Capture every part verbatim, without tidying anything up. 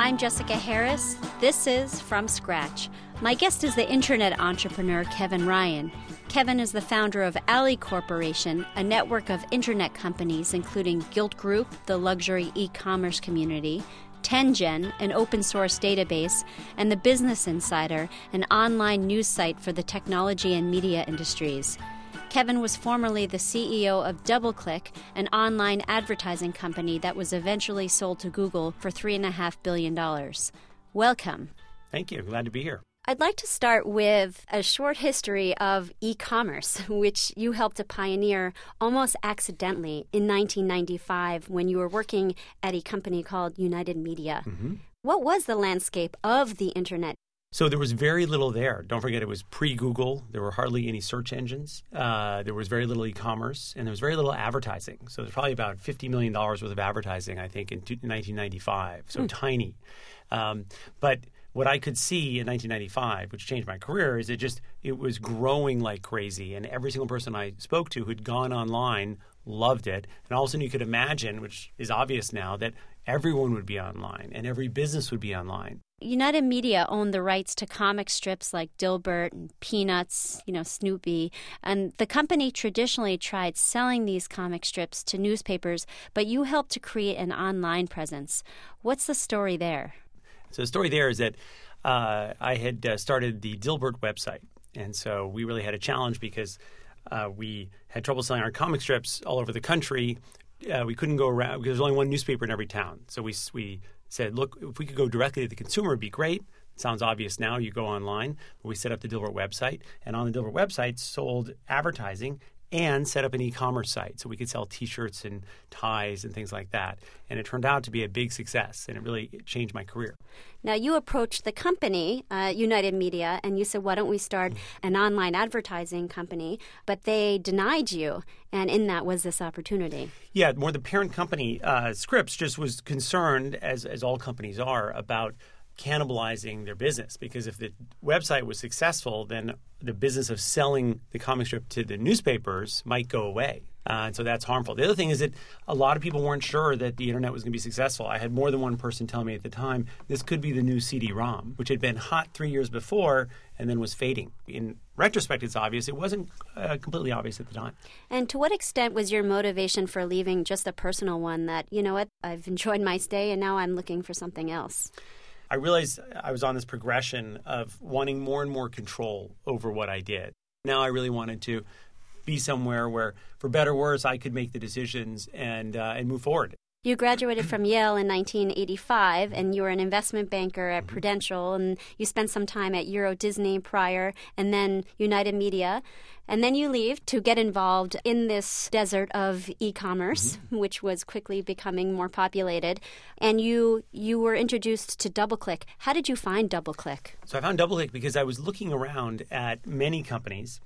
I'm Jessica Harris. This is From Scratch. My guest is the internet entrepreneur Kevin Ryan. Kevin is the founder of Ally Corporation, a network of internet companies including Gilt Groupe, the luxury e-commerce community, TenGen, an open-source database, and The Business Insider, an online news site for the technology and media industries. Kevin was formerly the C E O of DoubleClick, an online advertising company that was eventually sold to Google for three point five billion dollars. Welcome. Thank you. Glad to be here. I'd like to start with a short history of e-commerce, which you helped to pioneer almost accidentally in nineteen ninety-five when you were working at a company called United Media. Mm-hmm. What was the landscape of the internet? So there was very little there. Don't forget, it was pre-Google. There were hardly any search engines. Uh, there was very little e-commerce, and there was very little advertising. So there's probably about fifty million dollars worth of advertising, I think, in nineteen ninety-five. So mm. tiny. Um, but what I could see in nineteen ninety-five, which changed my career, is it just it was growing like crazy. And every single person I spoke to who'd gone online loved it. And all of a sudden you could imagine, which is obvious now, that everyone would be online and every business would be online. United Media owned the rights to comic strips like Dilbert and Peanuts, you know, Snoopy. And the company traditionally tried selling these comic strips to newspapers, but you helped to create an online presence. What's the story there? So the story there is that uh, I had uh, started the Dilbert website. And so we really had a challenge because uh, we had trouble selling our comic strips all over the country. Uh, we couldn't go around because there's only one newspaper in every town. So we we said, look, if we could go directly to the consumer, it'd be great. It sounds obvious now. You go online. But we set up the Dilbert website. And on the Dilbert website, sold advertising and set up an e-commerce site so we could sell T-shirts and ties and things like that. And it turned out to be a big success, and it really changed my career. Now, you approached the company, uh, United Media, and you said, why don't we start an online advertising company? But they denied you, and in that was this opportunity. Yeah, more the parent company, uh, Scripps, just was concerned, as as all companies are, about cannibalizing their business, because if the website was successful, then the business of selling the comic strip to the newspapers might go away. Uh, and so that's harmful. The other thing is that a lot of people weren't sure that the internet was going to be successful. I had more than one person tell me at the time, this could be the new C D ROM, which had been hot three years before and then was fading. In retrospect, it's obvious. It wasn't uh, completely obvious at the time. And to what extent was your motivation for leaving just a personal one that, you know what, I've enjoyed my stay and now I'm looking for something else? I realized I was on this progression of wanting more and more control over what I did. Now I really wanted to be somewhere where, for better or worse, I could make the decisions and uh, and move forward. You graduated from Yale in nineteen eighty-five, and you were an investment banker at Prudential, and you spent some time at Euro Disney prior, and then United Media. And then you leave to get involved in this desert of e-commerce, mm-hmm. which was quickly becoming more populated. And you you were introduced to DoubleClick. How did you find DoubleClick? So I found DoubleClick because I was looking around at many companies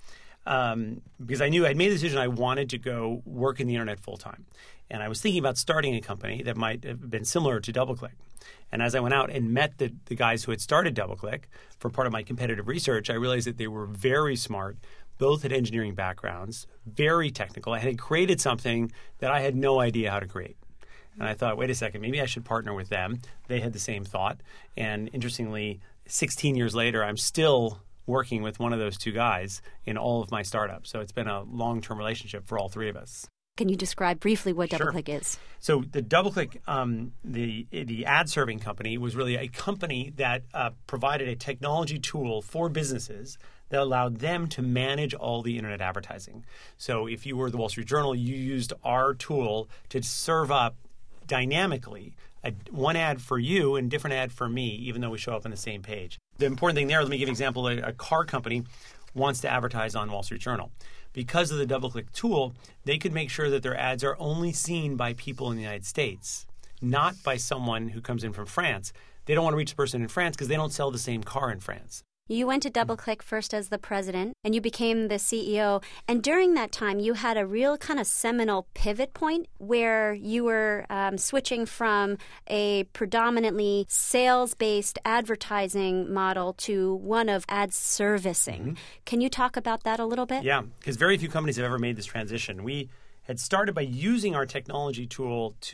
um, because I knew I'd made the decision I wanted to go work in the internet full-time. And I was thinking about starting a company that might have been similar to DoubleClick. And as I went out and met the, the guys who had started DoubleClick for part of my competitive research, I realized that they were very smart, both had engineering backgrounds, very technical. I had created something that I had no idea how to create. And I thought, wait a second, maybe I should partner with them. They had the same thought. And interestingly, sixteen years later, I'm still working with one of those two guys in all of my startups. So it's been a long-term relationship for all three of us. Can you describe briefly what Sure. DoubleClick is? So the DoubleClick, um, the the ad serving company, was really a company that uh, provided a technology tool for businesses that allowed them to manage all the internet advertising. So if you were the Wall Street Journal, you used our tool to serve up dynamically a, one ad for you and a different ad for me, even though we show up on the same page. The important thing there, let me give you an example. A, a car company wants to advertise on Wall Street Journal. Because of the DoubleClick tool, they could make sure that their ads are only seen by people in the United States, not by someone who comes in from France. They don't want to reach the person in France because they don't sell the same car in France. You went to DoubleClick first as the president, and you became the C E O. And during that time, you had a real kind of seminal pivot point where you were um, switching from a predominantly sales-based advertising model to one of ad servicing. Mm-hmm. Can you talk about that a little bit? Yeah, because very few companies have ever made this transition. We had started by using our technology tool to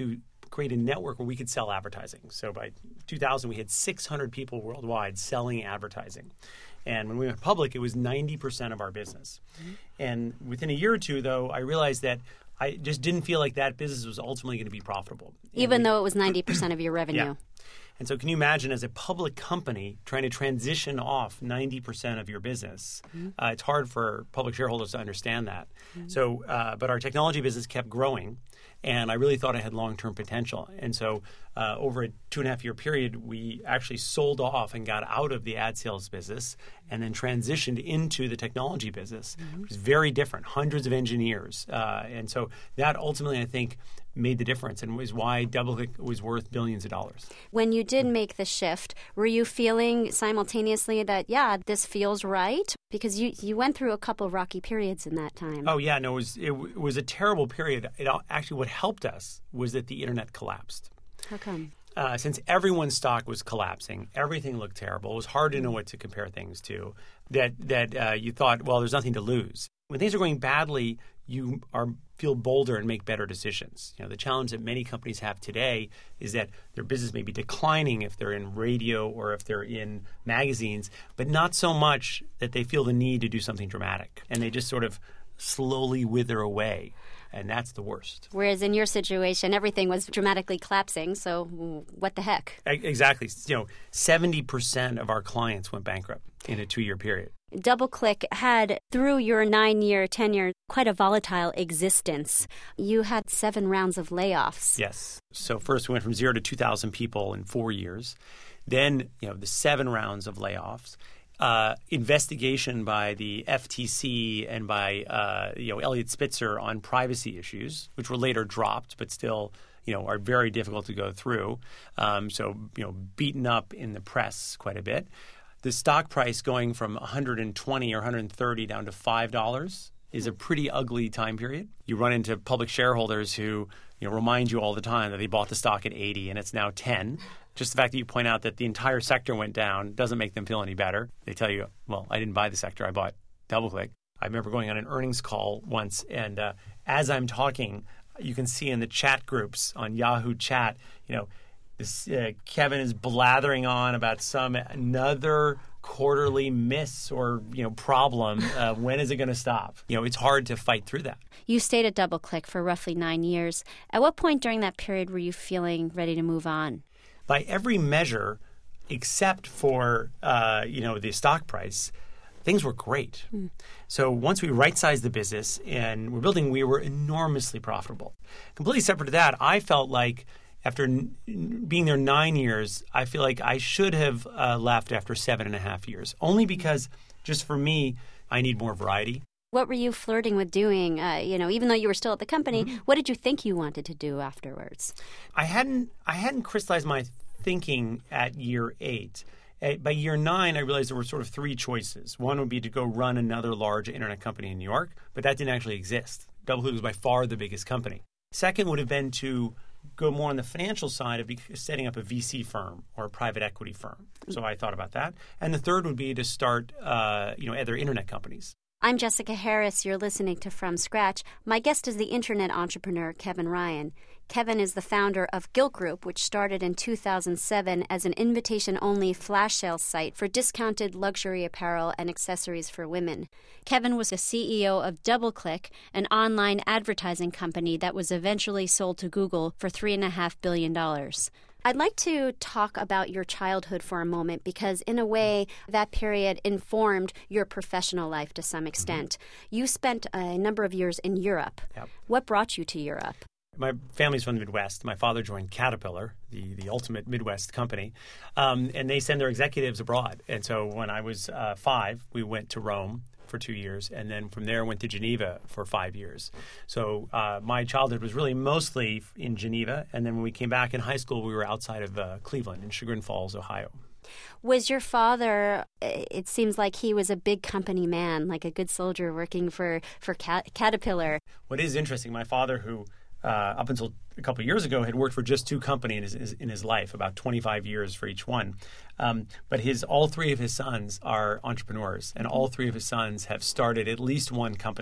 create a network where we could sell advertising. So by two thousand, we had six hundred people worldwide selling advertising. And when we went public, it was ninety percent of our business. Mm-hmm. And within a year or two, though, I realized that I just didn't feel like that business was ultimately going to be profitable. Even we, though it was ninety percent of your revenue. Yeah. And so can you imagine as a public company trying to transition off ninety percent of your business? Mm-hmm. Uh, it's hard for public shareholders to understand that. Mm-hmm. So, uh, but our technology business kept growing, and I really thought it had long-term potential. And so uh, over a two and a half year period, we actually sold off and got out of the ad sales business and then transitioned into the technology business, mm-hmm. which is very different, hundreds of engineers. Uh, and so that ultimately, I think, made the difference and was why DoubleClick was worth billions of dollars. When you did make the shift, were you feeling simultaneously that, yeah, this feels right? Because you, you went through a couple of rocky periods in that time. Oh, yeah. No, it was, it, it was a terrible period. It, actually, what helped us was that the internet collapsed. How come? Uh, since everyone's stock was collapsing, everything looked terrible. It was hard to know what to compare things to. That that uh, you thought, well, there's nothing to lose. When things are going badly, you are feel bolder and make better decisions. You know, the challenge that many companies have today is that their business may be declining if they're in radio or if they're in magazines, but not so much that they feel the need to do something dramatic, and they just sort of slowly wither away. And that's the worst. Whereas in your situation, everything was dramatically collapsing. So what the heck? Exactly. You know, seventy percent of our clients went bankrupt in a two-year period. DoubleClick had, through your nine-year tenure, quite a volatile existence. You had seven rounds of layoffs. Yes. So first we went from zero to two thousand people in four years. Then, you know, the seven rounds of layoffs. Uh, investigation by the F T C and by uh, you know Eliot Spitzer on privacy issues, which were later dropped, but still you know are very difficult to go through. Um, so you know beaten up in the press quite a bit. The stock price going from one hundred twenty or one hundred thirty down to five dollars is a pretty ugly time period. You run into public shareholders who you know remind you all the time that they bought the stock at eighty and it's now ten. Just the fact that you point out that the entire sector went down doesn't make them feel any better. They tell you, well, I didn't buy the sector, I bought DoubleClick. I remember going on an earnings call once, and uh, as I'm talking, you can see in the chat groups on Yahoo Chat, you know, this, uh, Kevin is blathering on about some another quarterly miss or you know problem. Uh, when is it going to stop? You know, it's hard to fight through that. You stayed at DoubleClick for roughly nine years. At what point during that period were you feeling ready to move on? By every measure, except for uh, you know the stock price, things were great. Mm. So once we right-sized the business and we're building, we were enormously profitable. Completely separate to that, I felt like after n- being there nine years, I feel like I should have uh, left after seven and a half years. Only because, just for me, I need more variety. What were you flirting with doing? Uh, you know, even though you were still at the company, mm-hmm. what did you think you wanted to do afterwards? I hadn't. I hadn't crystallized my thinking at year eight. At, by year nine, I realized there were sort of three choices. One would be to go run another large internet company in New York, but that didn't actually exist. DoubleClick was by far the biggest company. Second would have been to go more on the financial side of setting up a V C firm or a private equity firm. So I thought about that. And the third would be to start, uh, you know, other internet companies. I'm Jessica Harris. You're listening to From Scratch. My guest is the internet entrepreneur, Kevin Ryan. Kevin is the founder of Gilt Group, which started in two thousand seven as an invitation-only flash sale site for discounted luxury apparel and accessories for women. Kevin was the C E O of DoubleClick, an online advertising company that was eventually sold to Google for three point five billion dollars. I'd like to talk about your childhood for a moment because, in a way, that period informed your professional life to some extent. Mm-hmm. You spent a number of years in Europe. Yep. What brought you to Europe? My family's from the Midwest. My father joined Caterpillar, the, the ultimate Midwest company, um, and they send their executives abroad. And so when I was uh, five, we went to Rome for two years, and then from there went to Geneva for five years. So uh, my childhood was really mostly in Geneva, and then when we came back in high school, we were outside of uh, Cleveland in Chagrin Falls, Ohio. Was your father, it seems like he was a big company man, like a good soldier working for, for Cat- Caterpillar. What is interesting, my father, who uh, up until a couple of years ago had worked for just two companies in his, in his life, about twenty-five years for each one. Um, but his all three of his sons are entrepreneurs, and all three of his sons have started at least one company.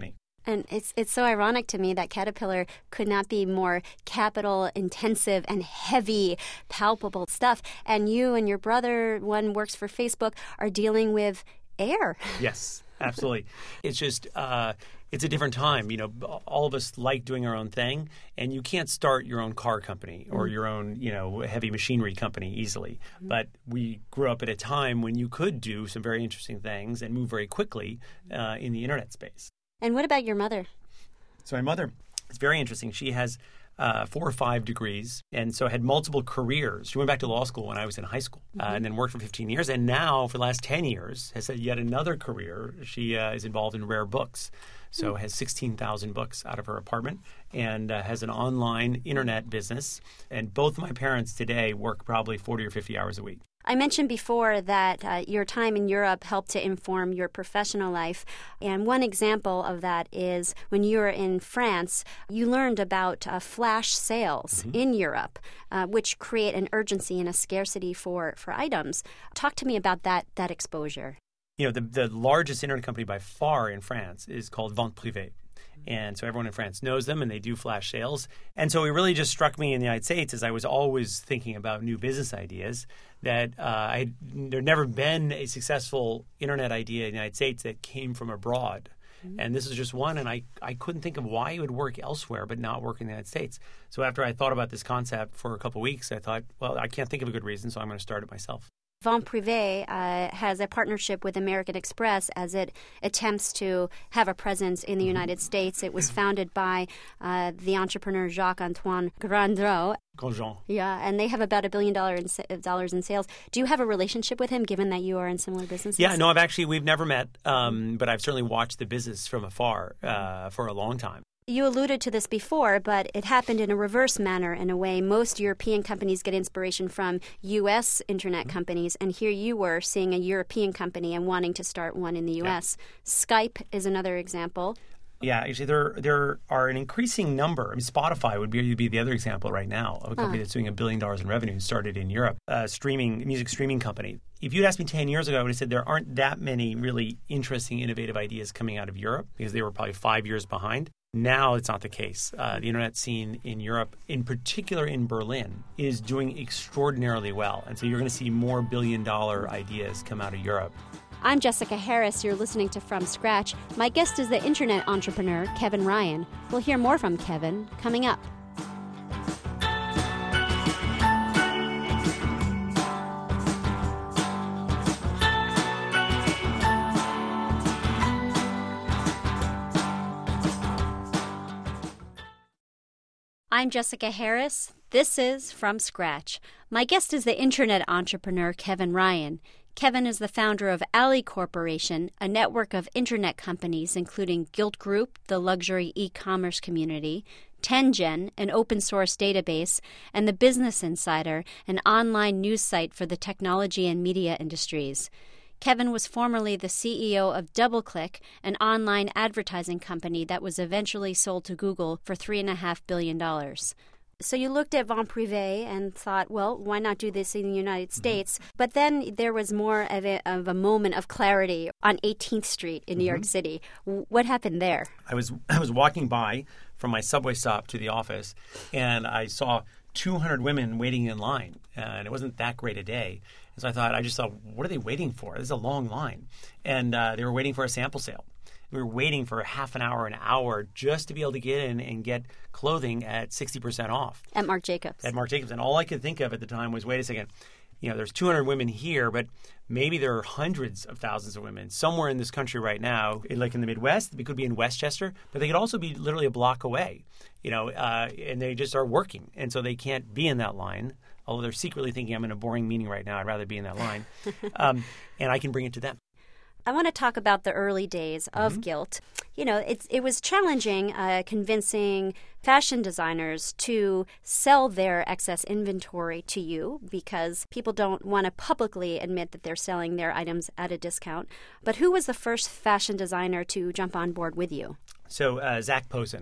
And it's it's so ironic to me that Caterpillar could not be more capital intensive and heavy, palpable stuff. And you and your brother, one works for Facebook, are dealing with air. Yes, absolutely. It's just uh, it's a different time. You know, all of us like doing our own thing, and you can't start your own car company or your own, you know, heavy machinery company easily. Mm-hmm. But we grew up at a time when you could do some very interesting things and move very quickly uh, in the internet space. And what about your mother? So my mother, it's very interesting. She has uh, four or five degrees, and so had multiple careers. She went back to law school when I was in high school, mm-hmm. uh, and then worked for fifteen years. And now, for the last ten years, has had yet another career. She uh, is involved in rare books. So mm-hmm. has sixteen thousand books out of her apartment, and uh, has an online internet business. And both my parents today work probably forty or fifty hours a week. I mentioned before that uh, your time in Europe helped to inform your professional life. And one example of that is when you were in France, you learned about uh, flash sales mm-hmm. in Europe, uh, which create an urgency and a scarcity for, for items. Talk to me about that that exposure. You know, the, the largest internet company by far in France is called Vente Privée. And so everyone in France knows them, and they do flash sales. And so it really just struck me in the United States, as I was always thinking about new business ideas, that uh, I there'd never been a successful internet idea in the United States that came from abroad. Mm-hmm. And this is just one, and I, I couldn't think of why it would work elsewhere but not work in the United States. So after I thought about this concept for a couple of weeks, I thought, well, I can't think of a good reason, so I'm going to start it myself. Vente Privée uh, has a partnership with American Express as it attempts to have a presence in the United States. It was founded by uh, the entrepreneur Jacques-Antoine Grandreau. Grandjean. Yeah, and they have about a billion dollar in, dollars in sales. Do you have a relationship with him, given that you are in similar businesses? Yeah, no, I've actually, we've never met, um, but I've certainly watched the business from afar uh, for a long time. You alluded to this before, but it happened in a reverse manner in a way. Most European companies get inspiration from U S internet mm-hmm. companies, and here you were seeing a European company and wanting to start one in the U S. Yeah. Skype is another example. Yeah, actually, there there are an increasing number. I mean, Spotify would be, be the other example right now of a company uh. that's doing a billion dollars in revenue, started in Europe, a streaming music streaming company. If you'd asked me ten years ago, I would have said there aren't that many really interesting, innovative ideas coming out of Europe because they were probably five years behind. Now it's not the case. Uh, the internet scene in Europe, in particular in Berlin, is doing extraordinarily well. And so you're going to see more billion-dollar ideas come out of Europe. I'm Jessica Harris. You're listening to From Scratch. My guest is the internet entrepreneur, Kevin Ryan. We'll hear more from Kevin coming up. I'm Jessica Harris. This is From Scratch. My guest is the internet entrepreneur, Kevin Ryan. Kevin is the founder of Ally Corporation, a network of internet companies including Gilt Group, the luxury e-commerce community, TenGen, an open-source database, and the Business Insider, an online news site for the technology and media industries. Kevin was formerly the C E O of DoubleClick, an online advertising company that was eventually sold to Google for three point five billion dollars. So you looked at Vente Privée and thought, well, why not do this in the United States? Mm-hmm. But then there was more of a, of a moment of clarity on eighteenth Street in New mm-hmm. York City. What happened there? I was I was walking by from my subway stop to the office, and I saw two hundred women waiting in line, and it wasn't that great a day. And so I thought, I just thought, what are they waiting for? This is a long line. And uh, they were waiting for a sample sale. We were waiting for half an hour, an hour, just to be able to get in and get clothing at sixty percent off. At Marc Jacobs. At Marc Jacobs. And all I could think of at the time was, wait a second, you know, there's two hundred women here, but maybe there are hundreds of thousands of women somewhere in this country right now, like in the Midwest. They could be in Westchester, but they could also be literally a block away, you know, uh, and they just are working. And so they can't be in that line, although they're secretly thinking I'm in a boring meeting right now. I'd rather be in that line. um, and I can bring it to them. I want to talk about the early days of mm-hmm. Gilt. You know, it's, it was challenging uh, convincing fashion designers to sell their excess inventory to you because people don't want to publicly admit that they're selling their items at a discount. But who was the first fashion designer to jump on board with you? So uh, Zac Posen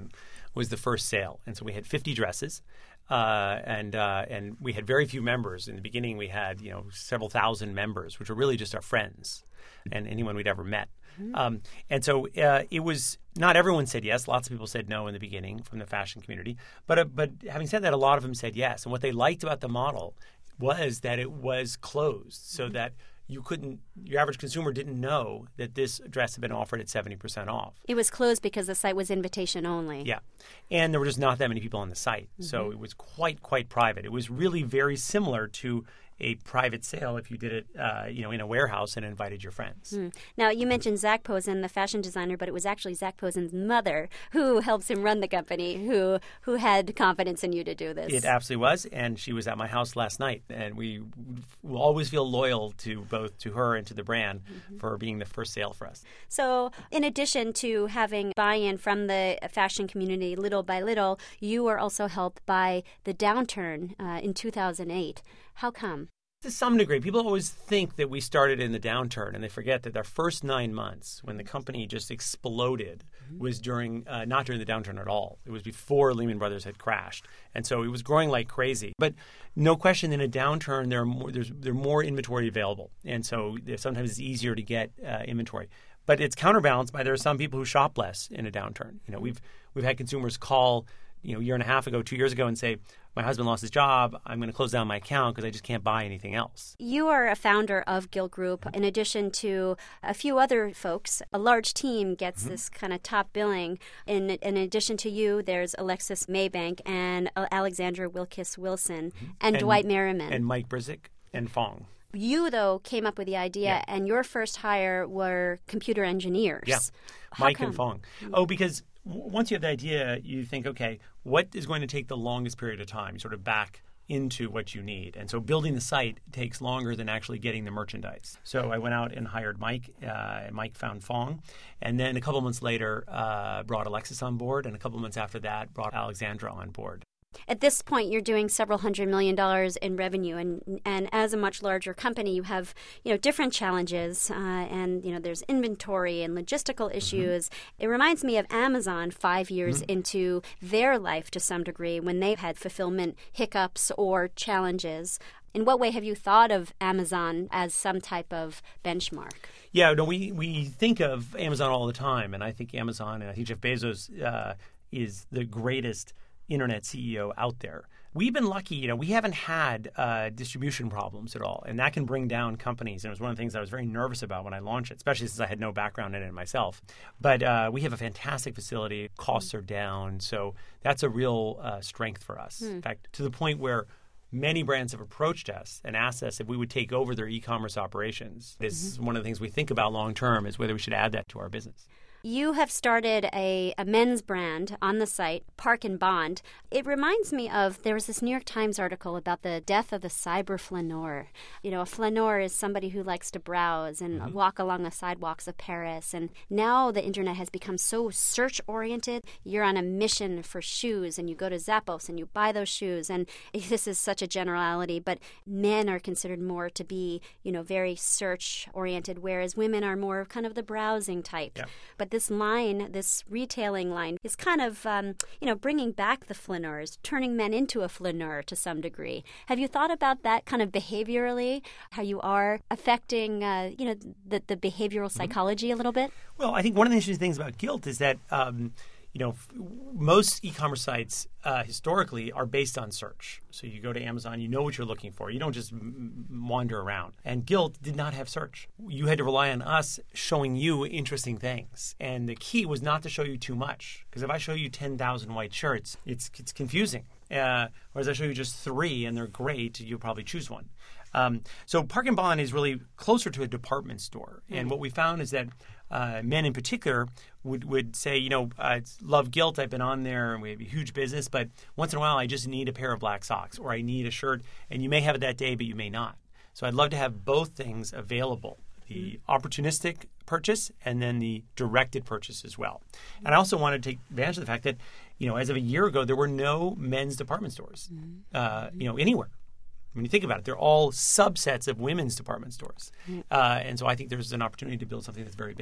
was the first sale. And so we had fifty dresses. Uh, and uh, and we had very few members. In the beginning, we had, you know, several thousand members, which were really just our friends and anyone we'd ever met. Mm-hmm. Um, and so uh, it was not everyone said yes. Lots of people said no in the beginning from the fashion community. But uh, but having said that, a lot of them said yes. And what they liked about the model was that it was closed, so mm-hmm. that you couldn't, your average consumer didn't know that this dress had been offered at seventy percent off. It was closed because the site was invitation only. Yeah. And there were just not that many people on the site. Mm-hmm. So it was quite, quite private. It was really very similar to a private sale if you did it, uh, you know, in a warehouse and invited your friends. Mm. Now, you mentioned Zac Posen, the fashion designer, but it was actually Zac Posen's mother who helps him run the company, who who had confidence in you to do this. It absolutely was, and she was at my house last night, and we will always feel loyal to both to her and to the brand mm-hmm. for being the first sale for us. So, in addition to having buy-in from the fashion community little by little, you were also helped by the downturn uh, in two thousand eight. How come? To some degree. People always think that we started in the downturn, and they forget that our first nine months, when the company just exploded, mm-hmm. was during uh, not during the downturn at all. It was before Lehman Brothers had crashed, and so it was growing like crazy. But no question, in a downturn, there are more, there's there are more inventory available, and so sometimes it's easier to get uh, inventory. But it's counterbalanced by there are some people who shop less in a downturn. You know, we've we've had consumers call, you know, a year and a half ago, two years ago, and say, my husband lost his job. I'm going to close down my account because I just can't buy anything else. You are a founder of Gilt Group. In addition to a few other folks, a large team gets mm-hmm. this kind of top billing. In, in addition to you, there's Alexis Maybank and Alexandra Wilkes Wilson mm-hmm. and, and Dwight Merriman. And Mike Brzezic and Fong. You, though, came up with the idea, yeah. and your first hire were computer engineers. Yeah, How Mike come? and Fong. Oh, because once you have the idea, you think, okay, what is going to take the longest period of time? You sort of back into what you need. And so building the site takes longer than actually getting the merchandise. So I went out and hired Mike, uh, and Mike found Fong. And then a couple months later, uh, brought Alexis on board. And a couple months after that, brought Alexandra on board. At this point, you're doing several hundred million dollars in revenue, and and as a much larger company, you have you know different challenges, uh, and you know there's inventory and logistical issues. Mm-hmm. It reminds me of Amazon five years mm-hmm. into their life to some degree when they've had fulfillment hiccups or challenges. In what way have you thought of Amazon as some type of benchmark? Yeah, no, we we think of Amazon all the time, and I think Amazon and I think Jeff Bezos uh, is the greatest internet C E O out there. We've been lucky, you know, we haven't had uh, distribution problems at all, and that can bring down companies. And it was one of the things I was very nervous about when I launched it, especially since I had no background in it myself. But uh, we have a fantastic facility. Costs are down, so that's a real uh, strength for us. Hmm. In fact, to the point where many brands have approached us and asked us if we would take over their e-commerce operations. This is mm-hmm. one of the things we think about long term, is whether we should add that to our business. You have started a, a men's brand on the site, Park and Bond. It reminds me of, there was this New York Times article about the death of the cyber flaneur. You know, a flaneur is somebody who likes to browse and mm-hmm. walk along the sidewalks of Paris. And now the internet has become so search-oriented. You're on a mission for shoes, and you go to Zappos and you buy those shoes. And this is such a generality, but men are considered more to be, you know, very search-oriented, whereas women are more kind of the browsing type. Yeah. But this line, this retailing line, is kind of, um, you know, bringing back the flaneurs, turning men into a flaneur to some degree. Have you thought about that kind of behaviorally, how you are affecting, uh, you know, the, the behavioral psychology mm-hmm. a little bit? Well, I think one of the interesting things about Gilt is that, um, you know, f- most e-commerce sites uh, historically are based on search. So you go to Amazon, you know what you're looking for. You don't just m- wander around. And Gilt did not have search. You had to rely on us showing you interesting things. And the key was not to show you too much. Because if I show you ten thousand white shirts, it's it's confusing. Uh, whereas I show you just three and they're great, you'll probably choose one. Um, so Park and Bond is really closer to a department store. Mm-hmm. And what we found is that uh, men in particular would, would say, you know, I love Gilt. I've been on there and we have a huge business, but once in a while I just need a pair of black socks or I need a shirt. And you may have it that day, but you may not. So I'd love to have both things available, the mm-hmm. opportunistic purchase and then the directed purchase as well. Mm-hmm. And I also wanted to take advantage of the fact that, you know, as of a year ago, there were no men's department stores, mm-hmm. uh, you know, anywhere. When you think about it, they're all subsets of women's department stores. Uh, and so I think there's an opportunity to build something that's very big.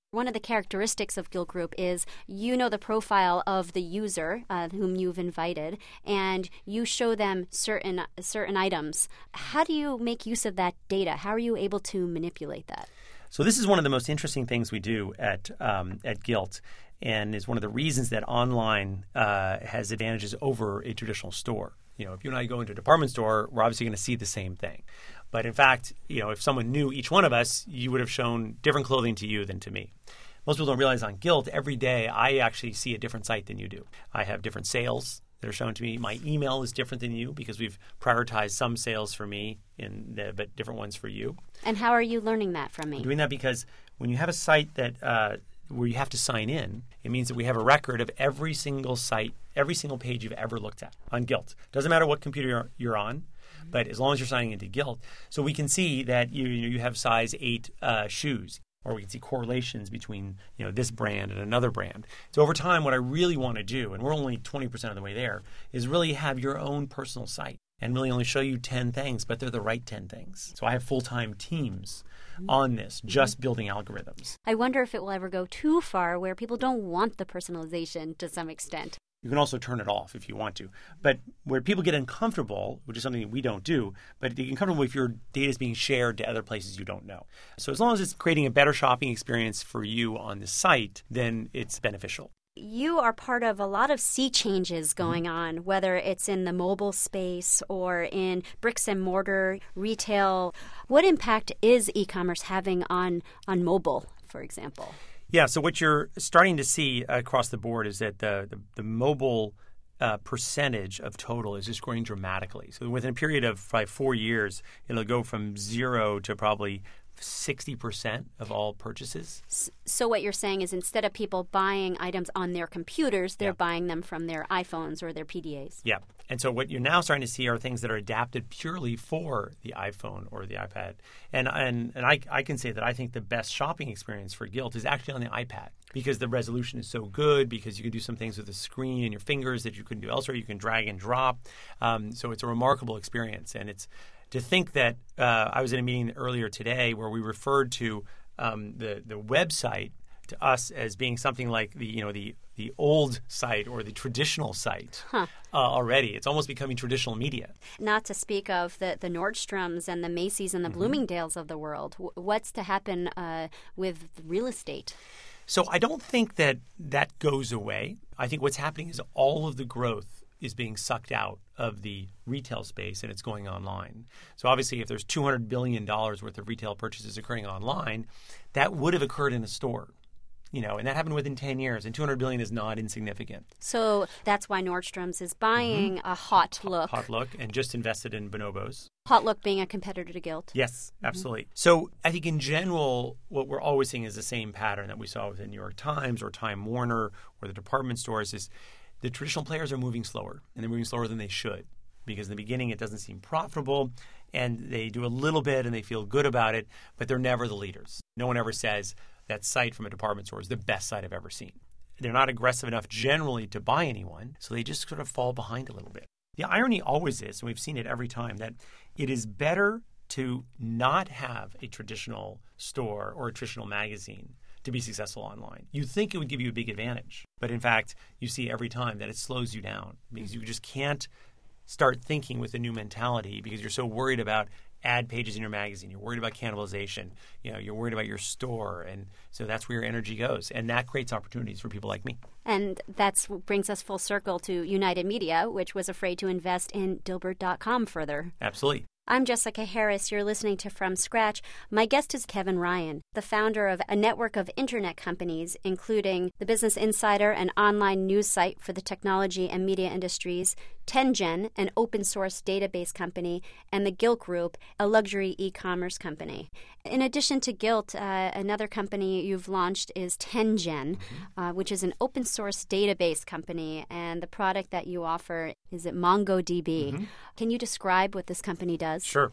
One of the characteristics of Gilt Group is you know the profile of the user uh, whom you've invited, and you show them certain certain items. How do you make use of that data? How are you able to manipulate that? So this is one of the most interesting things we do at um, at Gilt, and is one of the reasons that online uh, has advantages over a traditional store. You know, if you and I go into a department store, we're obviously going to see the same thing. But in fact, you know, if someone knew each one of us, you would have shown different clothing to you than to me. Most people don't realize on Gilt, every day I actually see a different site than you do. I have different sales that are shown to me. My email is different than you because we've prioritized some sales for me, in the, but different ones for you. And how are you learning that from me? I'm doing that because when you have a site that uh, where you have to sign in, it means that we have a record of every single site, every single page you've ever looked at on Gilt. Doesn't matter what computer you're, you're on. But as long as you're signing into Gilt, so we can see that you you have size eight uh, shoes, or we can see correlations between you know this brand and another brand. So over time, what I really want to do, and we're only twenty percent of the way there, is really have your own personal site and really only show you ten things, but they're the right ten things. So I have full-time teams on this, just building algorithms. I wonder if it will ever go too far where people don't want the personalization to some extent. You can also turn it off if you want to. But where people get uncomfortable, which is something that we don't do, but you get uncomfortable if your data is being shared to other places you don't know. So as long as it's creating a better shopping experience for you on the site, then it's beneficial. You are part of a lot of sea changes going mm-hmm. on, whether it's in the mobile space or in bricks and mortar retail. What impact is e-commerce having on, on mobile, for example? Yeah, so what you're starting to see across the board is that the the, the mobile uh, percentage of total is just growing dramatically. So within a period of probably four years, it'll go from zero to probably sixty percent of all purchases. So what you're saying is instead of people buying items on their computers, they're yeah. buying them from their iPhones or their P D As. Yeah. And so what you're now starting to see are things that are adapted purely for the iPhone or the iPad. And and, and I, I can say that I think the best shopping experience for Gilt is actually on the iPad because the resolution is so good, because you can do some things with the screen and your fingers that you couldn't do elsewhere. You can drag and drop. Um, so it's a remarkable experience. And it's to think that uh, I was in a meeting earlier today where we referred to um, the, the website to us as being something like the you know the the old site or the traditional site huh. uh, already. It's almost becoming traditional media. Not to speak of the, the Nordstroms and the Macy's and the mm-hmm. Bloomingdales of the world. W- what's to happen uh, with real estate? So I don't think that that goes away. I think what's happening is all of the growth is being sucked out of the retail space and it's going online. So obviously if there's two hundred billion dollars worth of retail purchases occurring online, that would have occurred in a store. You know, and that happened within ten years, and two hundred billion dollars is not insignificant. So that's why Nordstrom's is buying mm-hmm. a Hot Look. Hot Look, and just invested in Bonobos. Hot Look being a competitor to Gilt. Yes, absolutely. Mm-hmm. So I think in general, what we're always seeing is the same pattern that we saw with the New York Times or Time Warner or the department stores is the traditional players are moving slower, and they're moving slower than they should. Because in the beginning it doesn't seem profitable, and they do a little bit and they feel good about it, but they're never the leaders. No one ever says, that site from a department store is the best site I've ever seen. They're not aggressive enough generally to buy anyone, so they just sort of fall behind a little bit. The irony always is, and we've seen it every time, that it is better to not have a traditional store or a traditional magazine to be successful online. You'd think it would give you a big advantage, but in fact, you see every time that it slows you down because you just can't start thinking with a new mentality because you're so worried about ad pages in your magazine. You're worried about cannibalization. You know, you're worried about your store. And so that's where your energy goes. And that creates opportunities for people like me. And that brings us full circle to United Media, which was afraid to invest in Dilbert dot com further. Absolutely. I'm Jessica Harris. You're listening to From Scratch. My guest is Kevin Ryan, the founder of a network of internet companies, including the Business Insider, an online news site for the technology and media industries, TenGen, an open-source database company, and the Gilt Group, a luxury e-commerce company. In addition to Gilt, uh, another company you've launched is TenGen, mm-hmm. uh, which is an open-source database company, and the product that you offer is at MongoDB. Mm-hmm. Can you describe what this company does? Sure.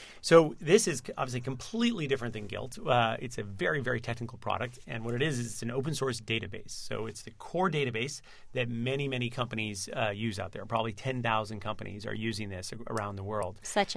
So this is obviously completely different than Gilt. Uh, it's a very, very technical product. And what it is, is it's an open source database. So it's the core database that many, many companies uh, use out there. Probably ten thousand companies are using this around the world. Such as?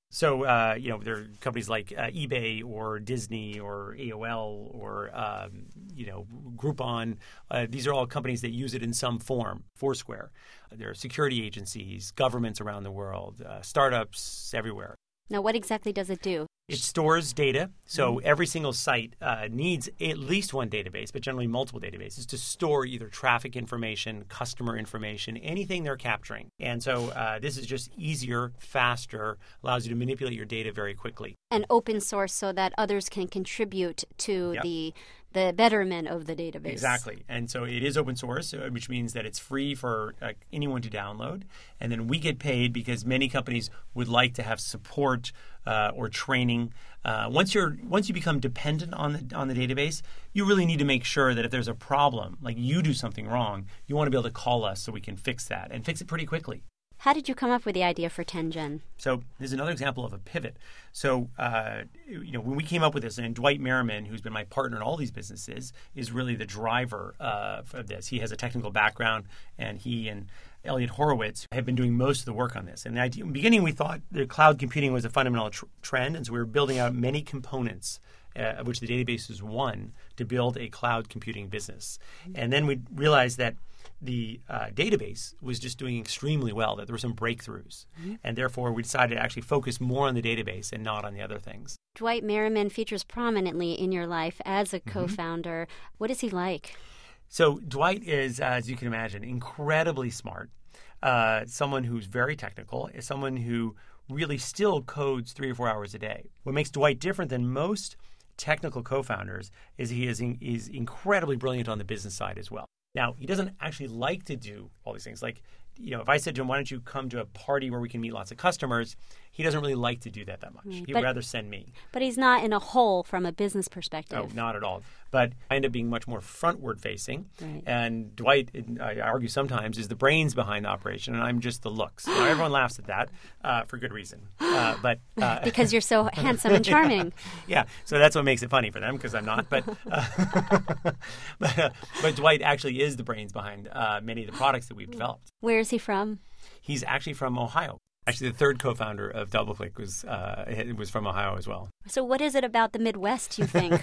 So, uh, you know, there are companies like uh, eBay or Disney or A O L or, um, you know, Groupon. Uh, these are all companies that use it in some form. Foursquare. There are security agencies, governments around the world, uh, startups everywhere. Now, what exactly does it do? It stores data. So every single site uh, needs at least one database, but generally multiple databases to store either traffic information, customer information, anything they're capturing. And so uh, this is just easier, faster, allows you to manipulate your data very quickly. And open source so that others can contribute to Yep. the the betterment of the database. Exactly. And so it is open source, uh, which means that it's free for uh, anyone to download. And then we get paid because many companies would like to have support uh, or training. Uh, once you're once you become dependent on the on the database, you really need to make sure that if there's a problem, like you do something wrong, you want to be able to call us so we can fix that and fix it pretty quickly. How did you come up with the idea for TenGen? So there's another example of a pivot. So, uh, you know, when we came up with this, and Dwight Merriman, who's been my partner in all these businesses, is really the driver uh, of this. He has a technical background, and he and Elliot Horowitz have been doing most of the work on this. And the idea, in the beginning, we thought that cloud computing was a fundamental tr- trend, and so we were building out many components, uh, of which the database is one, to build a cloud computing business. And then we realized that the uh, database was just doing extremely well, that there were some breakthroughs. Mm-hmm. And therefore, we decided to actually focus more on the database and not on the other things. Dwight Merriman features prominently in your life as a Mm-hmm. co-founder. What is he like? So Dwight is, uh, as you can imagine, incredibly smart, uh, someone who's very technical, is someone who really still codes three or four hours a day. What makes Dwight different than most technical co-founders is he is, in, is incredibly brilliant on the business side as well. Now, he doesn't actually like to do all these things. Like, you know, if I said to him, why don't you come to a party where we can meet lots of customers, he doesn't really like to do that that much. Mm, He'd but, rather send me. But he's not in a hole from a business perspective. No, not at all. But I end up being much more frontward facing. Right. And Dwight, I argue sometimes, is the brains behind the operation, and I'm just the looks. Now, everyone laughs at that uh, for good reason. Uh, but uh, Because you're so handsome and charming. Yeah, so that's what makes it funny for them, because I'm not. But uh, but, uh, but Dwight actually is the brains behind uh, many of the products that we've developed. Where is he from? He's actually from Ohio. Actually, the third co-founder of DoubleClick was uh, was from Ohio as well. So what is it about the Midwest, you think?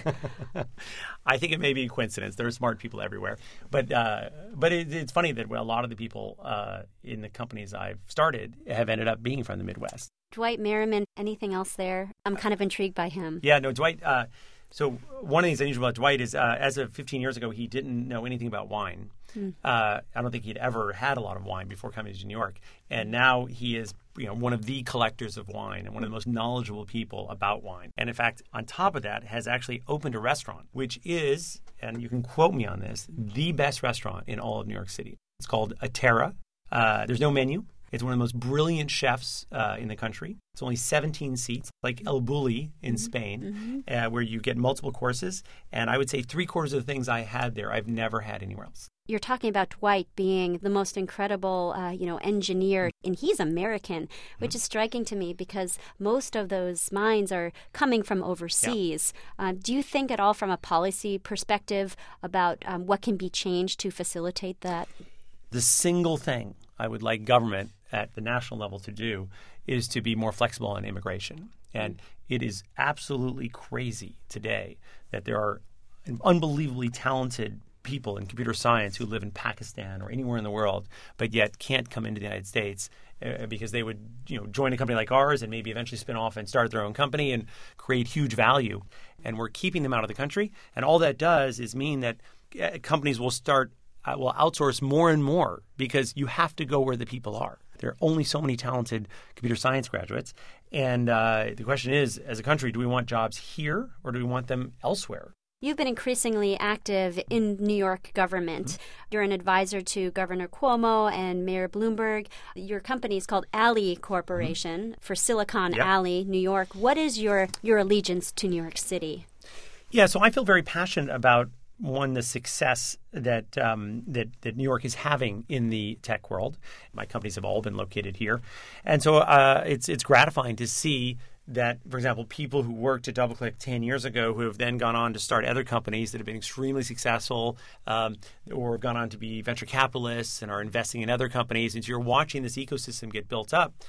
I think it may be a coincidence. There are smart people everywhere. But uh, but it, it's funny that a lot of the people uh, in the companies I've started have ended up being from the Midwest. Dwight Merriman, anything else there? I'm kind of intrigued by him. Yeah, no, Dwight... Uh, So one of the things unusual about Dwight is, uh, as of fifteen years ago, he didn't know anything about wine. Mm. Uh, I don't think he'd ever had a lot of wine before coming to New York. And now he is, you know, one of the collectors of wine and one of the most knowledgeable people about wine. And in fact, on top of that, has actually opened a restaurant, which is, and you can quote me on this, the best restaurant in all of New York City. It's called Atera. Uh, there's no menu. It's one of the most brilliant chefs uh, in the country. It's only seventeen seats, like El Bulli in mm-hmm. Spain, mm-hmm. Uh, where you get multiple courses. And I would say three quarters of the things I had there, I've never had anywhere else. You're talking about Dwight being the most incredible, uh, you know, engineer, and he's American, which mm-hmm. is striking to me because most of those minds are coming from overseas. Yeah. Uh, do you think at all from a policy perspective about um, what can be changed to facilitate that? The single thing I would like government at the national level to do is to be more flexible on immigration. And it is absolutely crazy today that there are unbelievably talented people in computer science who live in Pakistan or anywhere in the world, but yet can't come into the United States uh, because they would, you know, join a company like ours and maybe eventually spin off and start their own company and create huge value. And we're keeping them out of the country. And all that does is mean that uh, companies will start uh, will outsource more and more because you have to go where the people are. There are only so many talented computer science graduates. And uh, the question is, as a country, do we want jobs here or do we want them elsewhere? You've been increasingly active in New York government. Mm-hmm. You're an advisor to Governor Cuomo and Mayor Bloomberg. Your company is called Alley Corporation mm-hmm. for Silicon yep. Alley, New York. What is your, your allegiance to New York City? Yeah, so I feel very passionate about, one, the success that, um, that that New York is having in the tech world. My companies have all been located here. And so uh, it's it's gratifying to see that, for example, people who worked at DoubleClick ten years ago who have then gone on to start other companies that have been extremely successful um, or have gone on to be venture capitalists and are investing in other companies. And so you're watching this ecosystem get built up.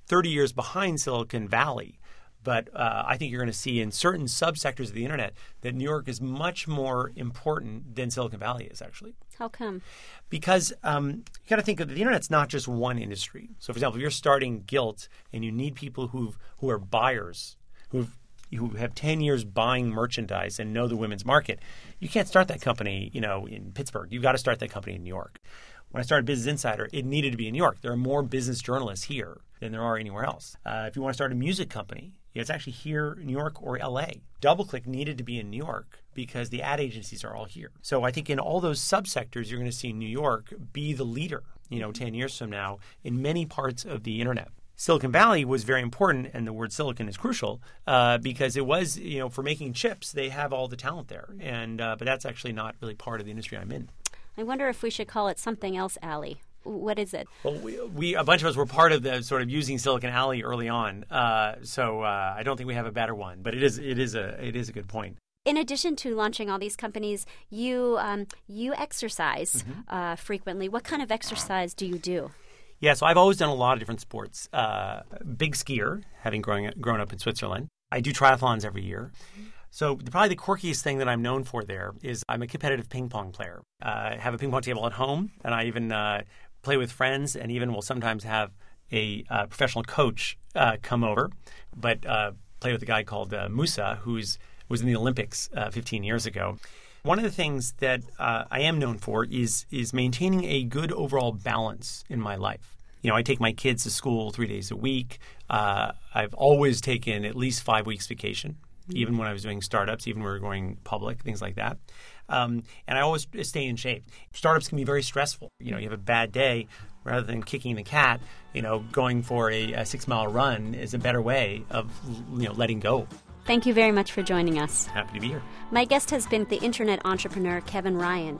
thirty years behind Silicon Valley. But uh, I think you're going to see in certain subsectors of the internet that New York is much more important than Silicon Valley is, actually. How come? Because um, you got to think of the internet's not just one industry. So, for example, if you're starting Gilt and you need people who who are buyers, who've who have ten years buying merchandise and know the women's market, you can't start that company, you know, in Pittsburgh. You've got to start that company in New York. When I started Business Insider, it needed to be in New York. There are more business journalists here than there are anywhere else. Uh, if you want to start a music company, it's actually here in New York or L A. DoubleClick needed to be in New York because the ad agencies are all here. So I think in all those subsectors, you're going to see New York be the leader, you know, ten years from now in many parts of the internet. Silicon Valley was very important, and the word silicon is crucial uh, because it was, you know, for making chips, they have all the talent there. And uh, but that's actually not really part of the industry I'm in. I wonder if we should call it something else, Alley. What is it? Well, we, we a bunch of us were part of the sort of using Silicon Alley early on, uh, so uh, I don't think we have a better one. But it is it is a it is a good point. In addition to launching all these companies, you um, you exercise mm-hmm. uh, frequently. What kind of exercise do you do? Yeah, so I've always done a lot of different sports. Uh, big skier, having grown grown up in Switzerland. I do triathlons every year. So probably the quirkiest thing that I'm known for there is I'm a competitive ping pong player. Uh, I have a ping pong table at home, and I even uh, play with friends, and even will sometimes have a uh, professional coach uh, come over, but uh, play with a guy called uh, Musa, who's was in the Olympics uh, fifteen years ago. One of the things that uh, I am known for is is maintaining a good overall balance in my life. You know, I take my kids to school three days a week. Uh, I've always taken at least five weeks vacation, even when I was doing startups, even when we were going public, things like that. Um, and I always stay in shape. Startups can be very stressful. You know, you have a bad day, rather than kicking the cat, you know, going for a, a six-mile run is a better way of, you know, letting go. Thank you very much for joining us. Happy to be here. My guest has been the internet entrepreneur, Kevin Ryan.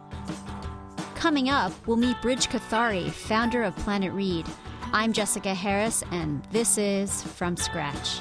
Coming up, we'll meet Brij Kothari, founder of Planet Read. I'm Jessica Harris, and this is From Scratch.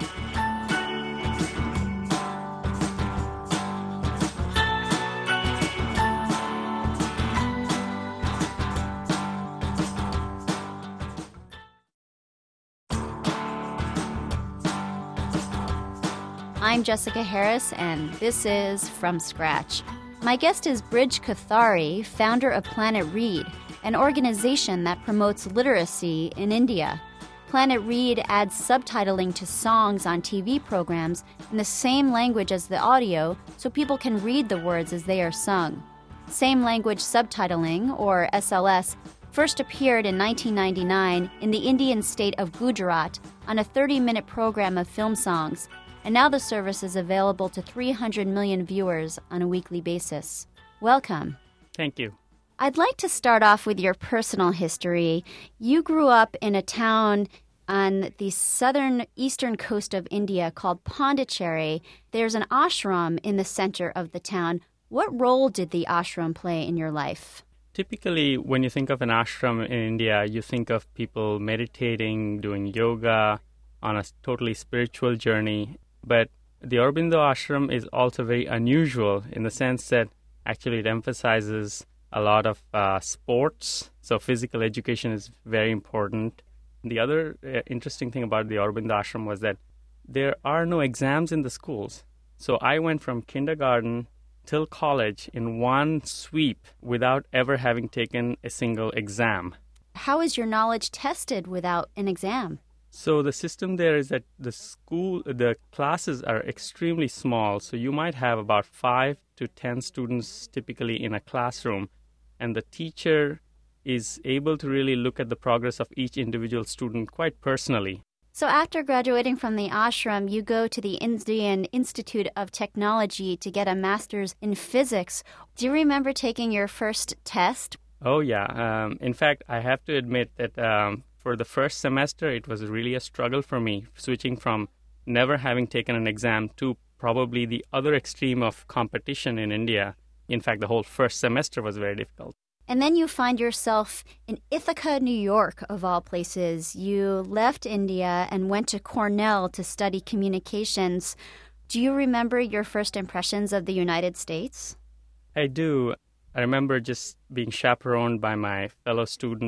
I'm Jessica Harris, and this is From Scratch. My guest is Brij Kothari, founder of Planet Read, an organization that promotes literacy in India. Planet Read adds subtitling to songs on T V programs in the same language as the audio so people can read the words as they are sung. Same language subtitling, or S L S, first appeared in nineteen ninety-nine in the Indian state of Gujarat on a thirty-minute program of film songs. And now the service is available to three hundred million viewers on a weekly basis. Welcome. Thank you. I'd like to start off with your personal history. You grew up in a town on the southern eastern coast of India called Pondicherry. There's an ashram in the center of the town. What role did the ashram play in your life? Typically, when you think of an ashram in India, you think of people meditating, doing yoga, on a totally spiritual journey. But the Aurobindo ashram is also very unusual in the sense that actually it emphasizes a lot of uh, sports. So physical education is very important. The other uh, interesting thing about the Aurobindo ashram was that there are no exams in the schools. So I went from kindergarten till college in one sweep without ever having taken a single exam. How is your knowledge tested without an exam? So the system there is that the school, the classes are extremely small. So you might have about five to ten students typically in a classroom. And the teacher is able to really look at the progress of each individual student quite personally. So after graduating from the ashram, you go to the Indian Institute of Technology to get a master's in physics. Do you remember taking your first test? Oh, yeah. Um, in fact, I have to admit that um, for the first semester, it was really a struggle for me, switching from never having taken an exam to probably the other extreme of competition in India. In fact, the whole first semester was very difficult. And then you find yourself in Ithaca, New York, of all places. You left India and went to Cornell to study communications. Do you remember your first impressions of the United States? I do. I remember just being chaperoned by my fellow student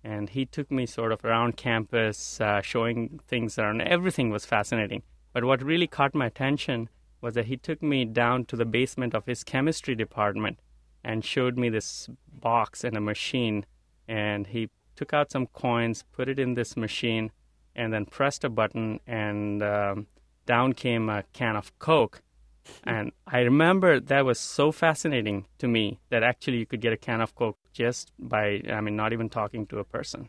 And he took me sort of around campus, uh, showing things around. Everything was fascinating. But what really caught my attention was that he took me down to the basement of his chemistry department and showed me this box and a machine. And he took out some coins, put it in this machine, and then pressed a button, and um, down came a can of Coke. And I remember that was so fascinating to me that actually you could get a can of Coke just by, I mean, not even talking to a person.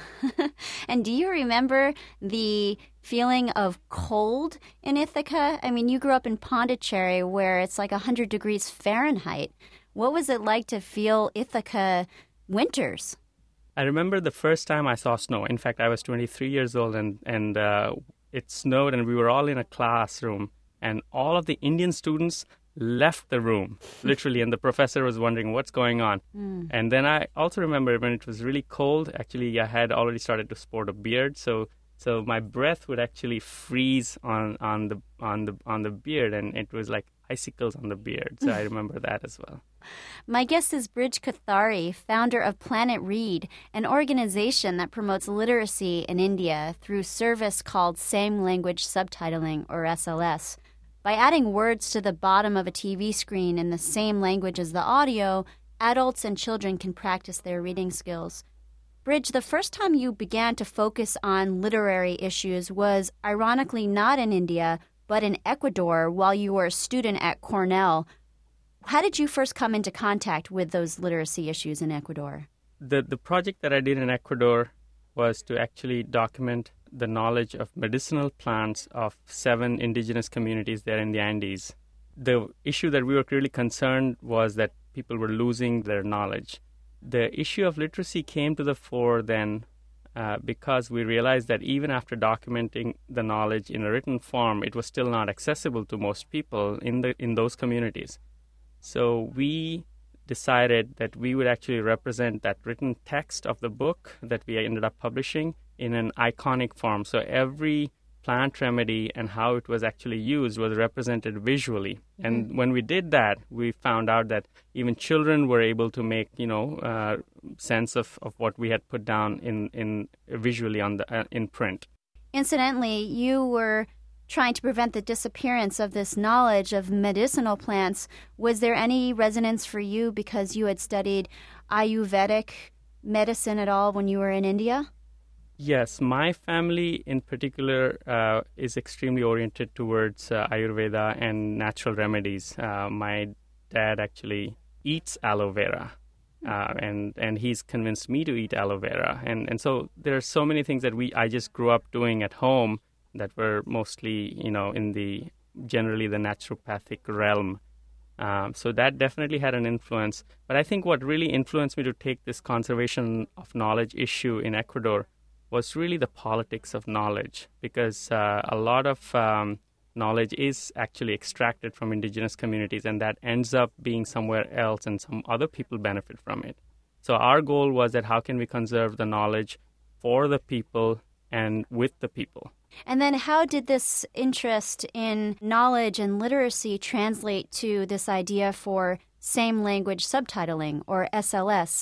And do you remember the feeling of cold in Ithaca? I mean, you grew up in Pondicherry where it's like one hundred degrees Fahrenheit. What was it like to feel Ithaca winters? I remember the first time I saw snow. In fact, I was twenty-three years old, and, and uh, it snowed, and we were all in a classroom. And all of the Indian students left the room, literally, and the professor was wondering what's going on. Mm. And then I also remember when it was really cold, actually I had already started to sport a beard, so so my breath would actually freeze on, on the on the on the beard, and it was like icicles on the beard. So I remember that as well. My guest is Brij Kothari, founder of Planet Read, an organization that promotes literacy in India through service called Same Language Subtitling, or S L S. By adding words to the bottom of a T V screen in the same language as the audio, adults and children can practice their reading skills. Brij, the first time you began to focus on literary issues was ironically not in India, but in Ecuador while you were a student at Cornell. How did you first come into contact with those literacy issues in Ecuador? The the project that I did in Ecuador was to actually document the knowledge of medicinal plants of seven indigenous communities there in the Andes. The issue that we were really concerned was that people were losing their knowledge. The issue of literacy came to the fore then uh, because we realized that even after documenting the knowledge in a written form, it was still not accessible to most people in the in those communities. So we decided that we would actually represent that written text of the book that we ended up publishing in an iconic form. So every plant remedy and how it was actually used was represented visually. And mm-hmm. when we did that, we found out that even children were able to make, you know, uh, sense of, of what we had put down in, in visually on the uh, in print. Incidentally, you were trying to prevent the disappearance of this knowledge of medicinal plants. Was there any resonance for you because you had studied Ayurvedic medicine at all when you were in India? Yes, my family in particular uh, is extremely oriented towards uh, Ayurveda and natural remedies. Uh, my dad actually eats aloe vera, uh, and and he's convinced me to eat aloe vera. And and so there are so many things that we I just grew up doing at home that were mostly, you know, in the generally the naturopathic realm. Um, so that definitely had an influence. But I think what really influenced me to take this conservation of knowledge issue in Ecuador was really the politics of knowledge, because uh, a lot of um, knowledge is actually extracted from indigenous communities, and that ends up being somewhere else and some other people benefit from it. So our goal was that how can we conserve the knowledge for the people and with the people. And then how did this interest in knowledge and literacy translate to this idea for same language subtitling, or S L S?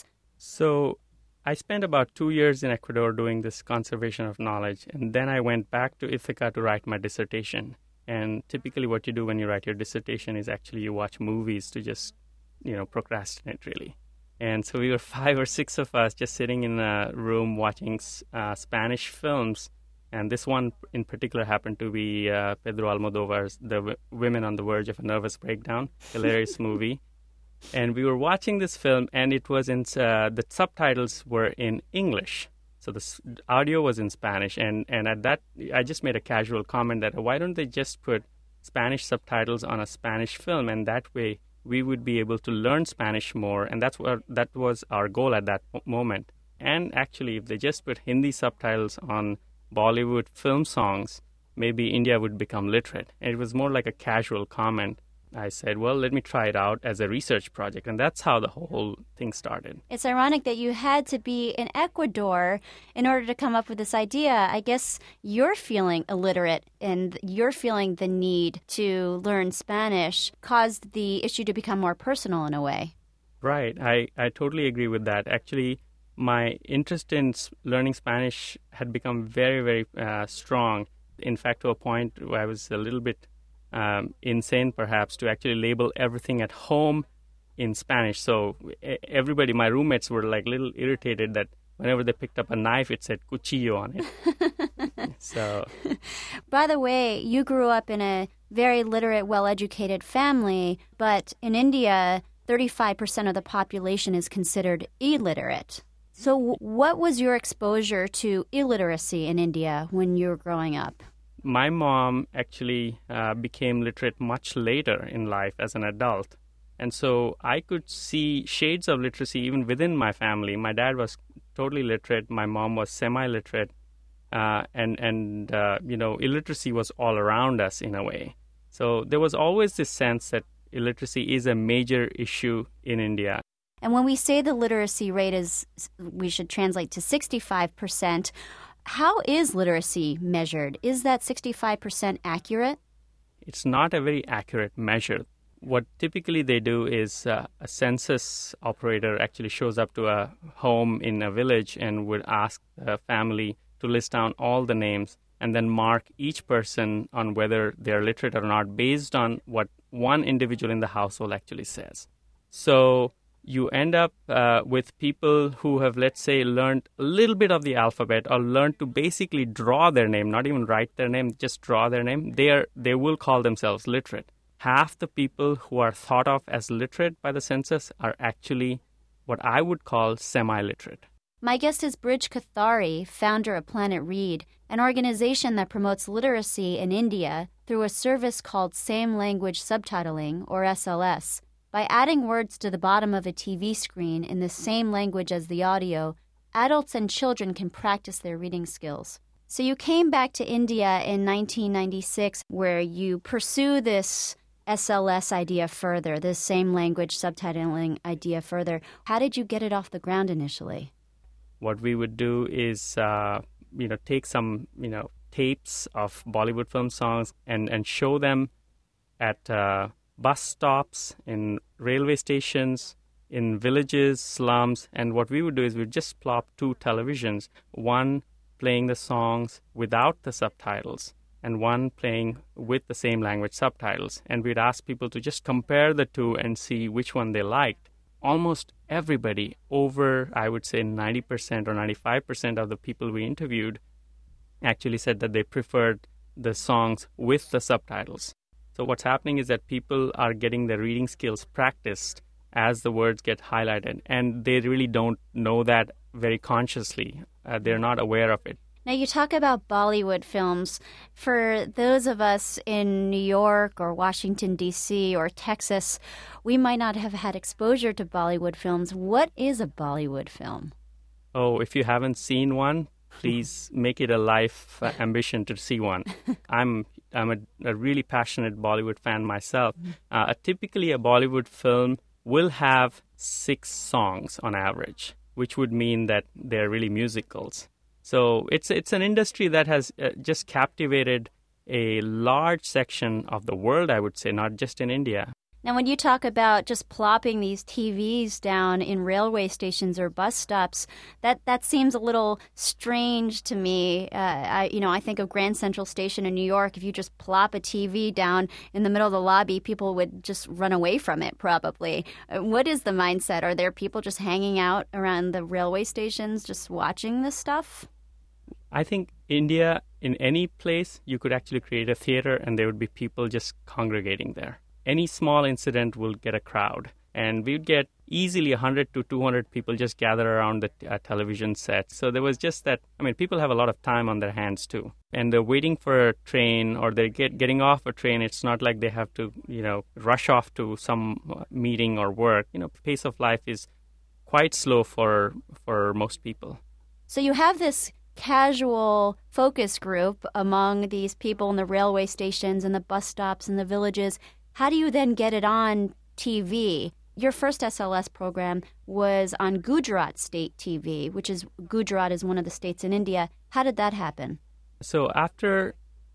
So I spent about two years in Ecuador doing this conservation of knowledge, and then I went back to Ithaca to write my dissertation. And typically what you do when you write your dissertation is actually you watch movies to just, you know, procrastinate, really. And so we were five or six of us just sitting in a room watching uh, Spanish films. And this one in particular happened to be uh, Pedro Almodovar's The w- Women on the Verge of a Nervous Breakdown, hilarious movie. And we were watching this film, and it was in, uh, the subtitles were in English. So the s- audio was in Spanish. And, and at that, I just made a casual comment that why don't they just put Spanish subtitles on a Spanish film? And that way we would be able to learn Spanish more. And that's what that was our goal at that moment. And actually, if they just put Hindi subtitles on Bollywood film songs, maybe India would become literate. And it was more like a casual comment. I said, well, let me try it out as a research project. And that's how the whole thing started. It's ironic that you had to be in Ecuador in order to come up with this idea. I guess you're feeling illiterate and you're feeling the need to learn Spanish caused the issue to become more personal in a way. Right. I, I totally agree with that. Actually, my interest in s- learning Spanish had become very, very uh, strong. In fact, to a point where I was a little bit um, insane, perhaps, to actually label everything at home in Spanish. So e- everybody, my roommates were like a little irritated that whenever they picked up a knife, it said cuchillo on it. So, by the way, you grew up in a very literate, well-educated family, but in India, thirty-five percent of the population is considered illiterate. So w- what was your exposure to illiteracy in India when you were growing up? my mom actually uh, became literate much later in life as an adult. And so I could see shades of literacy even within my family. My dad was totally literate. My mom was semi-literate. Uh, and, and uh, you know, illiteracy was all around us in a way. So there was always this sense that illiteracy is a major issue in India. And when we say the literacy rate is, we should translate to sixty-five percent, how is literacy measured? Is that sixty-five percent accurate? It's not a very accurate measure. What typically they do is uh, a census operator actually shows up to a home in a village and would ask the family to list down all the names and then mark each person on whether they're literate or not based on what one individual in the household actually says. So you end up uh, with people who have, let's say, learned a little bit of the alphabet or learned to basically draw their name, not even write their name, just draw their name. They are, they will call themselves literate. Half the people who are thought of as literate by the census are actually what I would call semi-literate. My guest is Brij Kothari, founder of Planet Read, an organization that promotes literacy in India through a service called Same Language Subtitling, or S L S. By adding words to the bottom of a T V screen in the same language as the audio, adults and children can practice their reading skills. So you came back to India in nineteen ninety-six, where you pursue this S L S idea further, this same language subtitling idea further. How did you get it off the ground initially? What we would do is, uh, you know, take some, you know, tapes of Bollywood film songs and, and show them at uh, bus stops, in railway stations, in villages, slums. And what we would do is we'd just plop two televisions, one playing the songs without the subtitles and one playing with the same language subtitles. And we'd ask people to just compare the two and see which one they liked. Almost everybody, over, I would say, ninety percent or ninety-five percent of the people we interviewed actually said that they preferred the songs with the subtitles. So what's happening is that people are getting their reading skills practiced as the words get highlighted, and they really don't know that very consciously. Uh, they're not aware of it. Now, you talk about Bollywood films. For those of us in New York or Washington, D C or Texas, we might not have had exposure to Bollywood films. What is a Bollywood film? Oh, if you haven't seen one, please make it a life uh, ambition to see one. I'm I'm a, a really passionate Bollywood fan myself. Uh, typically, a Bollywood film will have six songs on average, which would mean that they're really musicals. So it's it's an industry that has uh, just captivated a large section of the world, I would say, not just in India. Now, when you talk about just plopping these T Vs down in railway stations or bus stops, that, that seems a little strange to me. Uh, I, you know, I think of Grand Central Station in New York. If you just plop a T V down in the middle of the lobby, people would just run away from it, probably. Uh, what is the mindset? Are there people just hanging out around the railway stations, just watching this stuff? I think India, in any place, you could actually create a theater and there would be people just congregating there. Any small incident will get a crowd. And we'd get easily one hundred to two hundred people just gather around the uh, television set. So there was just that, I mean, people have a lot of time on their hands too. And they're waiting for a train or they're get, getting off a train. It's not like they have to, you know, rush off to some meeting or work. You know, pace of life is quite slow for for most people. So you have this casual focus group among these people in the railway stations and the bus stops and the villages. How do you then get it on T V? Your first S L S program was on Gujarat State T V, which is, Gujarat is one of the states in India. How did that happen? So after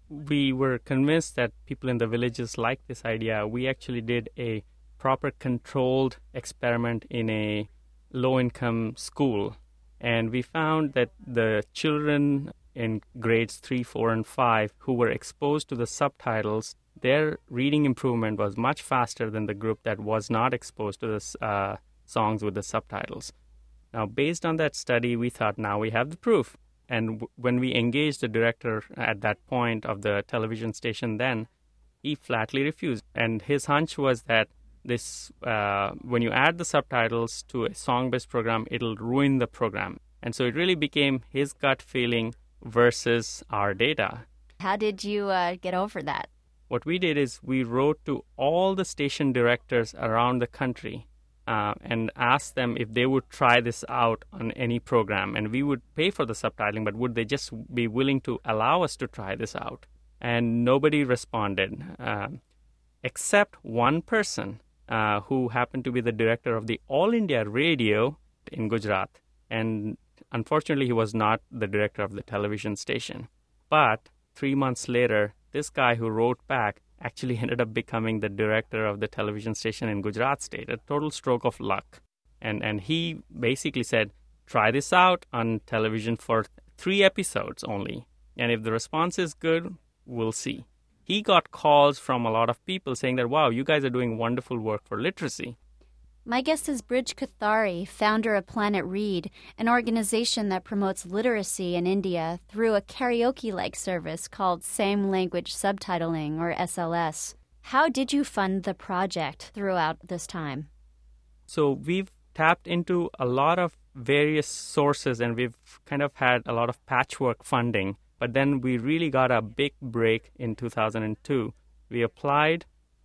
we were convinced that people in the villages liked this idea, we actually did a proper controlled experiment in a low-income school. And we found that the children in grades three, four, and five who were exposed to the subtitles, their reading improvement was much faster than the group that was not exposed to the uh, songs with the subtitles. Now, based on that study, we thought, now we have the proof. And w- when we engaged the director at that point of the television station then, he flatly refused. And his hunch was that this, uh, when you add the subtitles to a song-based program, it'll ruin the program. And so it really became his gut feeling versus our data. How did you uh, get over that? What we did is we wrote to all the station directors around the country uh, and asked them if they would try this out on any program. And we would pay for the subtitling, but would they just be willing to allow us to try this out? And nobody responded, uh, except one person uh, who happened to be the director of the All India Radio in Gujarat. And unfortunately, he was not the director of the television station. But three months later, this guy who wrote back actually ended up becoming the director of the television station in Gujarat state, a total stroke of luck. And and he basically said, try this out on television for three episodes only. And if the response is good, we'll see. He got calls from a lot of people saying that, wow, you guys are doing wonderful work for literacy. My guest is Brij Kothari, founder of Planet Read, an organization that promotes literacy in India through a karaoke-like service called Same Language Subtitling, or S L S. How did you fund the project throughout this time? So we've tapped into a lot of various sources, and we've kind of had a lot of patchwork funding. But then we really got a big break in two thousand two. We applied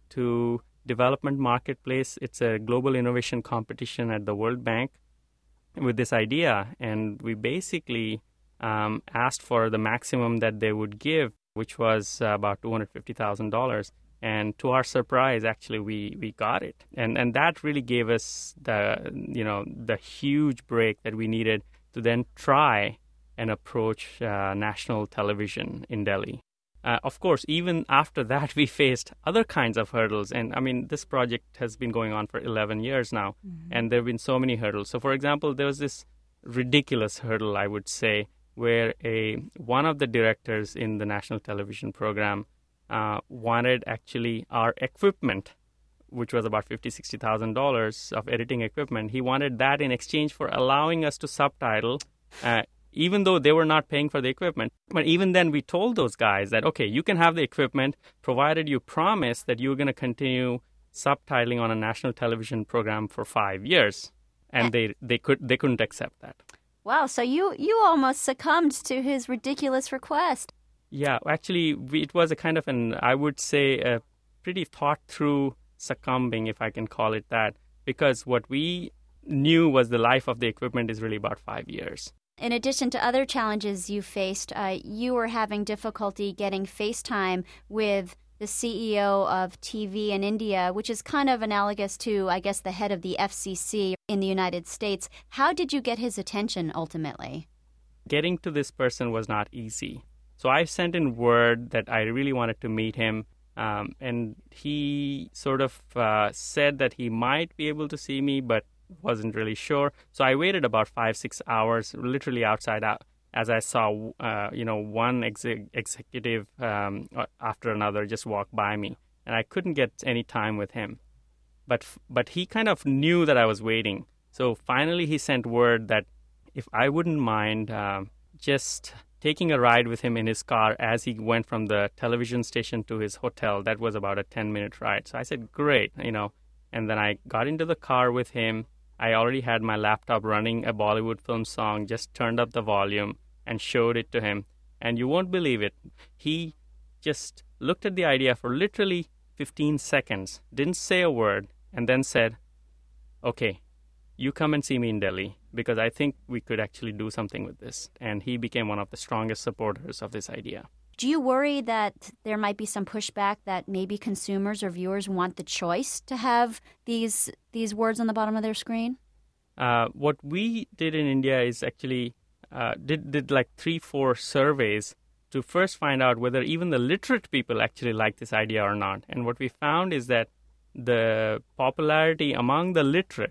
to Development Marketplace. It's a global innovation competition at the World Bank with this idea. And we basically um, asked for the maximum that they would give, which was uh, about two hundred fifty thousand dollars. And to our surprise, actually, we, we got it. And and that really gave us the, you know, the huge break that we needed to then try and approach uh, national television in Delhi. Uh, of course, even after that, we faced other kinds of hurdles. And I mean, this project has been going on for eleven years now, mm-hmm. and there have been so many hurdles. So, for example, there was this ridiculous hurdle, I would say, where a one of the directors in the national television program uh, wanted actually our equipment, which was about fifty thousand dollars, sixty thousand dollars of editing equipment. He wanted that in exchange for allowing us to subtitle uh, even though they were not paying for the equipment. But even then, we told those guys that, okay, you can have the equipment, provided you promise that you're going to continue subtitling on a national television program for five years. And they, they, could, they couldn't accept that. Wow, so you, you almost succumbed to his ridiculous request. Yeah, actually, we, it was a kind of an, I would say, a pretty thought-through succumbing, if I can call it that, because what we knew was the life of the equipment is really about five years. In addition to other challenges you faced, uh, you were having difficulty getting FaceTime with the C E O of T V in India, which is kind of analogous to, I guess, the head of the F C C in the United States. How did you get his attention ultimately? Getting to this person was not easy. So I sent in word that I really wanted to meet him, um, and he sort of uh, said that he might be able to see me, but wasn't really sure. So I waited about five, six hours, literally outside, out, as I saw, uh, you know, one ex- executive um, after another just walk by me, and I couldn't get any time with him. But but he kind of knew that I was waiting. So finally, he sent word that if I wouldn't mind uh, just taking a ride with him in his car as he went from the television station to his hotel. That was about a ten-minute ride. So I said, great, you know. And then I got into the car with him. I already had my laptop running a Bollywood film song, just turned up the volume and showed it to him. And you won't believe it. He just looked at the idea for literally fifteen seconds, didn't say a word, and then said, okay, you come and see me in Delhi because I think we could actually do something with this. And he became one of the strongest supporters of this idea. Do you worry that there might be some pushback that maybe consumers or viewers want the choice to have these these words on the bottom of their screen? Uh, what we did in India is actually uh, did did like three, four surveys to first find out whether even the literate people actually like this idea or not. And what we found is that the popularity among the literate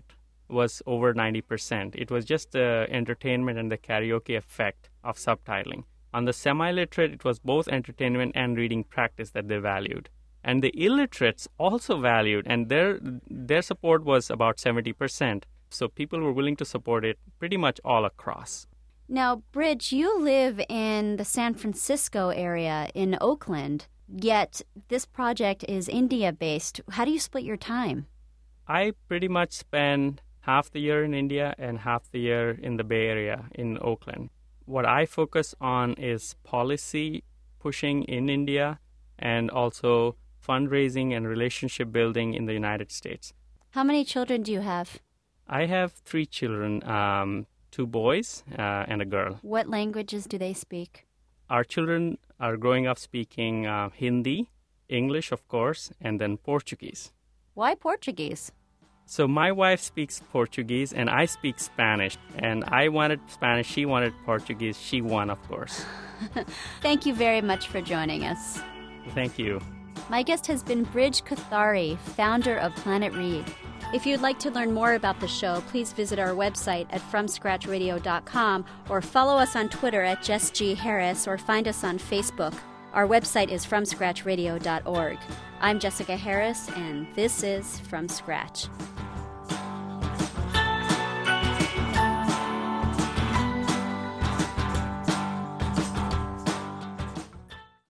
was over ninety percent. It was just the entertainment and the karaoke effect of subtitling. On the semi-literate, it was both entertainment and reading practice that they valued. And the illiterates also valued, and their their support was about seventy percent. So people were willing to support it pretty much all across. Now, Bridge, you live in the San Francisco area in Oakland, yet this project is India-based. How do you split your time? I pretty much spend half the year in India and half the year in the Bay Area in Oakland. What I focus on is policy pushing in India and also fundraising and relationship building in the United States. How many children do you have? I have three children, um, two boys uh, and a girl. What languages do they speak? Our children are growing up speaking uh, Hindi, English, of course, and then Portuguese. Why Portuguese? So my wife speaks Portuguese and I speak Spanish. And I wanted Spanish, she wanted Portuguese. She won, of course. Thank you very much for joining us. Thank you. My guest has been Bridge Kothari, founder of Planet Read. If you'd like to learn more about the show, please visit our website at from scratch radio dot com or follow us on Twitter at Jess G. Harris or find us on Facebook. Our website is from scratch radio dot org. I'm Jessica Harris, and this is From Scratch.